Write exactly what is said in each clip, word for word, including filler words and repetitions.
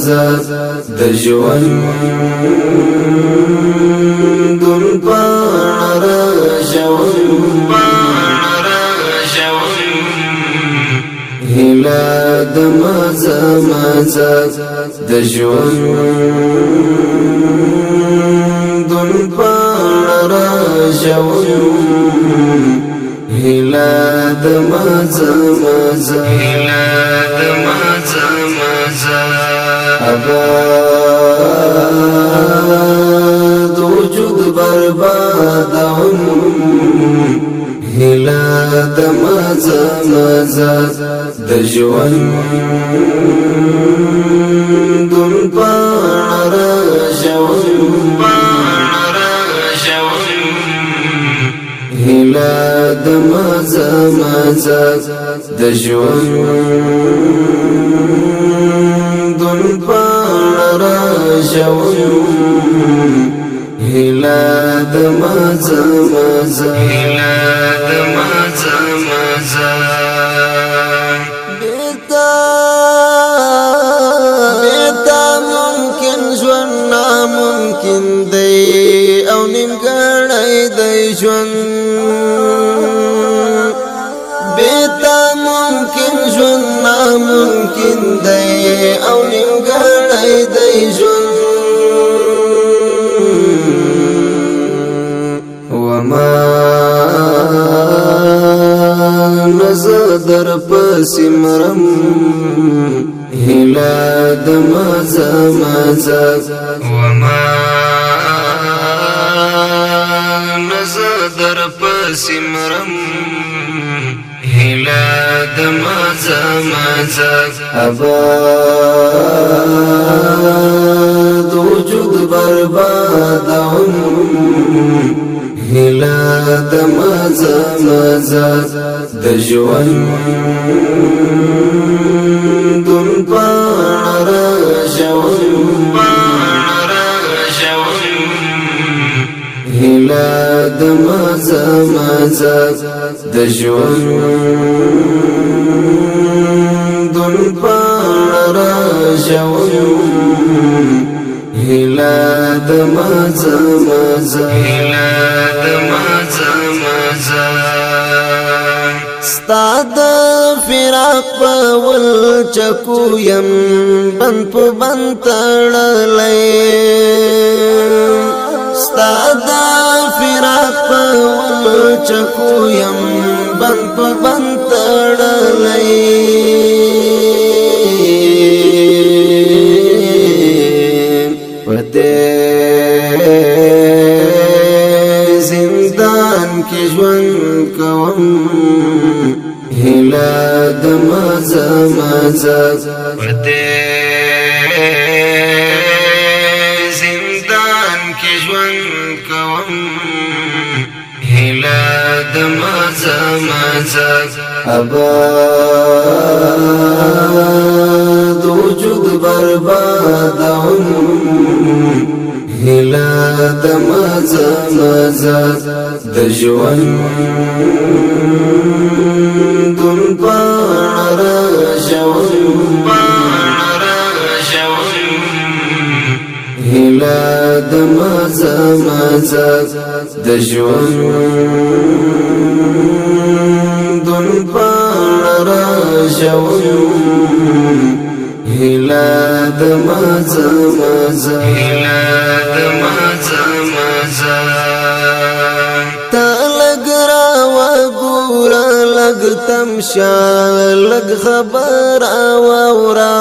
مزه د ژوندون پاڼه راژوم هیله د مزه مزه د ژوندون پاڼه راژوم هیله د مزه مزه هیله د مزه مزه آباد وجود بربادوم هیله د مزه مزه د ژوندون پاڼه راژوم هیله د مزه مزه د ژوندون پاڼه راژوم هیله د مزه مزه هیله د مزه مزه بیتا بیتا ممکن ژوند ناممکن دی او نیمګړی دی ژوند بیتا ممکن ژوند ناممکن دی او نیمګړی دی ژوند وما نزدر پسی مرم هیله د مزه مزه وما نزدر پسی مرم هیله د مزه مزه آباد وجود بربادوم هیله د مزه مزه د ژوندون پاڼه راژوم هیله د مزه مزه د ژوندون پاڼه راژوم هیله د مزه مزه هیله د مزه مزه ستا د فراق په ولچکو یم بند په بند تړلی ستا د فراق په ولچکو یم بند په بند تړلی کی ژوند کوم هیله د مزه مزه پدې زندان کی ژوند کوم هیله د مزه مزه آباد وجود بربادوم هیله د مزه مزه د ژوندون پاڼه راژوم هیله د مزه مزه د ژوندون پاڼه راژوم هیله د مزه مزه هیله د مزه مزه لگ تمشا لگ خبر آورا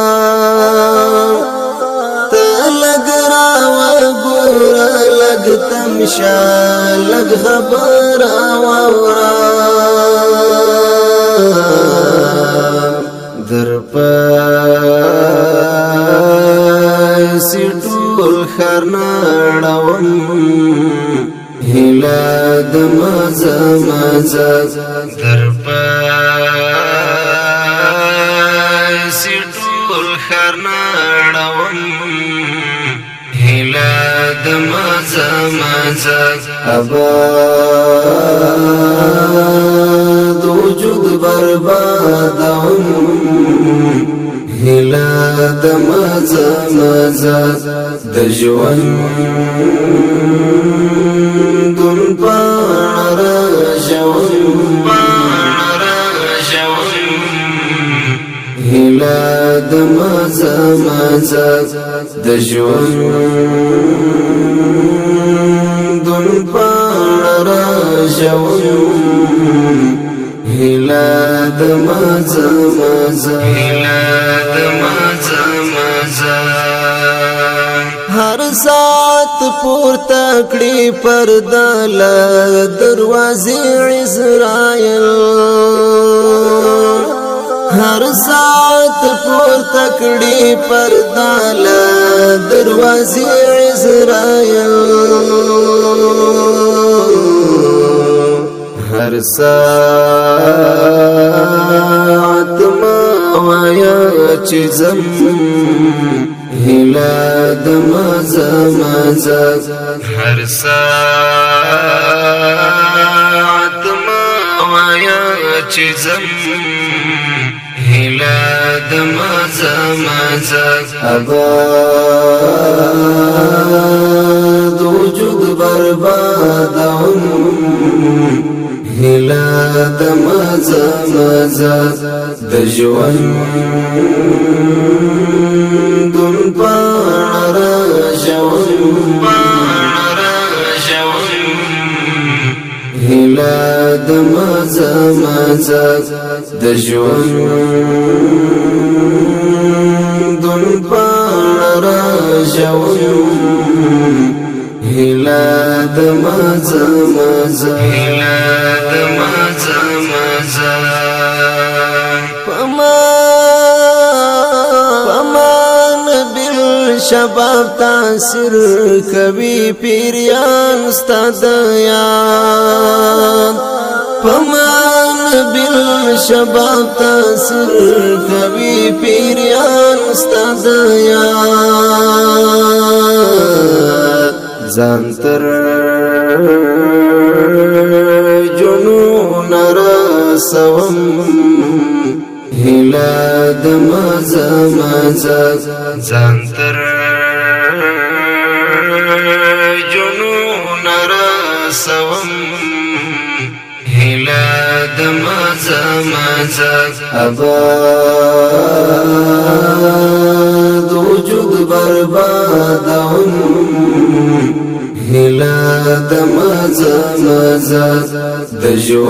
تا لگ راو گورا لگ تمشا لگ خبر آورا در پای سیٹول خرناڑوم هیله د مزه مزه در پای سیټول خرناړوم هیله د مزه مزه آباد وجود بربادوم هلا د مزه مزه د ژوند دن پاڼه راژوم هلا د مزه مزه د ژوند دن پاڼه راژوم هلا د مزه مزه هلا د مزه مزه هر سات پورته کړي پرده له دروازې عزرایل هر سات پورته کړي پرده له دروازې عزرایل هر ساعت ما وایا چې زم هلا د مزه مزه هر ساعت ما وایا چې زم هلا د مزه مزه آباد وجود بربادوم هلا د مزه مزه د ژوند دن پاڼه راژوم هلا د مزه مزه د ژوند دن پاڼه راژوم هلا د مزه مزه هلا د مزه مزه پمان بالشباب تاثیر کوي پیریان استاد یاد پمان بالشباب تاثیر کوي پیریان استاد یاد زانتر جنون رسوم هلا د مزه مزه زانتر جنون رسوم هلا د مزه مزه آباد وجود بربادوم هلا د مزه مزه د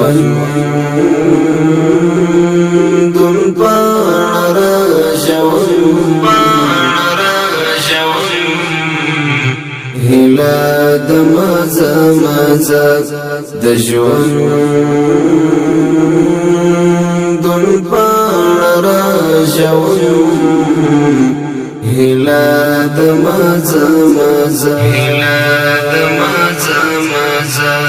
ژوند دن پاڼه راژوم هلا د مزه مزه د ژوند دن پاڼه راژوم هلا د مزه مزه هلا د مزه مزه